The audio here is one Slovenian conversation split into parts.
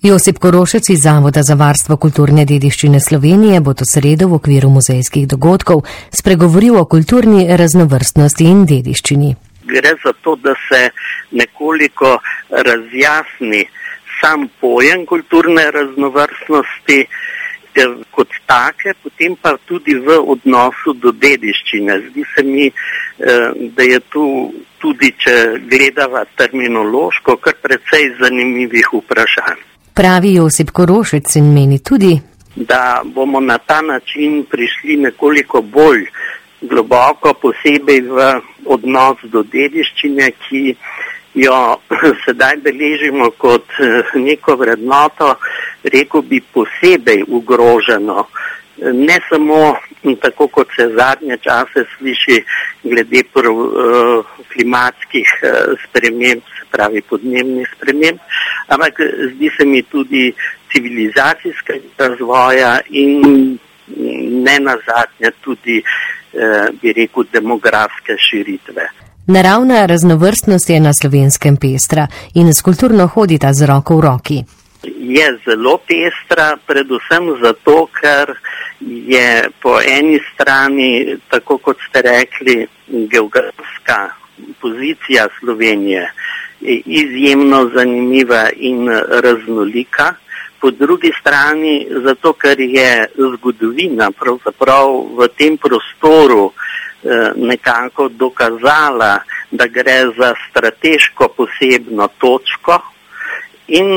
Josip Korošec iz Zavoda za varstvo kulturne dediščine Slovenije bo to sredo v okviru muzejskih dogodkov spregovoril o kulturni raznovrstnosti in dediščini. Gre za to, da se nekoliko razjasni sam pojem kulturne raznovrstnosti kot take, potem pa tudi v odnosu do dediščine. Zdi se mi, da je tu tudi, če gledava terminološko, kar precej zanimivih vprašanj. Pravi Josip Korošec in meni tudi, da bomo na ta način prišli nekoliko bolj globoko, posebej v odnos do dediščine, ki jo sedaj beležimo kot neko vrednoto, rekel bi posebej ogroženo. Ne samo tako, kot se zadnje čase sliši glede klimatskih sprememb, se pravi podnebnih sprememb, ampak zdi se mi tudi civilizacijskega razvoja in ne nazadnje tudi, bi rekel, demografske širitve. Naravna raznovrstnost je na Slovenskem pestra in s kulturno hodita z roko v roki. Je zelo pestra, predvsem zato, ker je po eni strani, tako kot ste rekli, geografska pozicija Slovenije izjemno zanimiva in raznolika. Po drugi strani zato, ker je zgodovina pravzaprav v tem prostoru nekako dokazala, da gre za strateško posebno točko in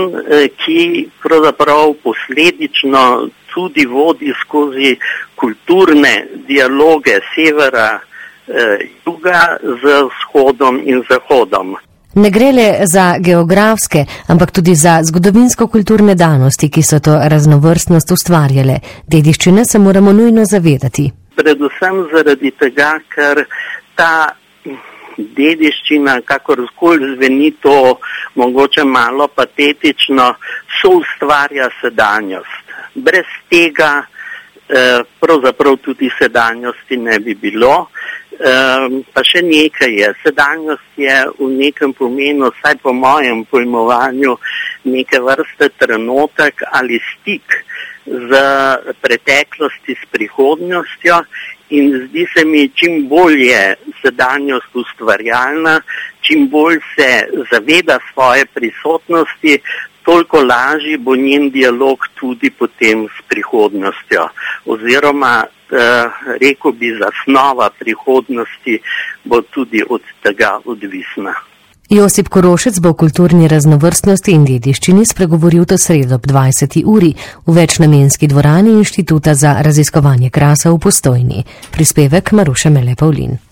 ki pravzaprav posledično tudi vodi skozi kulturne dialoge severa, juga z vzhodom in zahodom. Ne gre le za geografske, ampak tudi za zgodovinsko-kulturne danosti, ki so to raznovrstnost ustvarjale. Dediščine se moramo nujno zavedati. Predvsem zaradi tega, ker ta dediščina, kakorkoli zveni to mogoče malo patetično, soustvarja sedanjost. Brez tega pravzaprav tudi sedanjosti ne bi bilo. Pa še nekaj je. Sedanjost je v nekem pomenu, vsaj po mojem pojmovanju, neke vrste trenutek ali stik z preteklosti s prihodnostjo in zdi se mi, čim bolj je sedanjost ustvarjalna, čim bolj se zaveda svoje prisotnosti, toliko lažji bo njen dialog tudi potem s prihodnostjo. Oziroma, rekel bi, zasnova prihodnosti bo tudi od tega odvisna. Josip Korošec bo o kulturni raznovrstnosti in dediščini spregovoril to sredo ob 20. uri v večnamenski dvorani Inštituta za raziskovanje krasa v Postojni. Prispevek Maruše Mele Pavlin.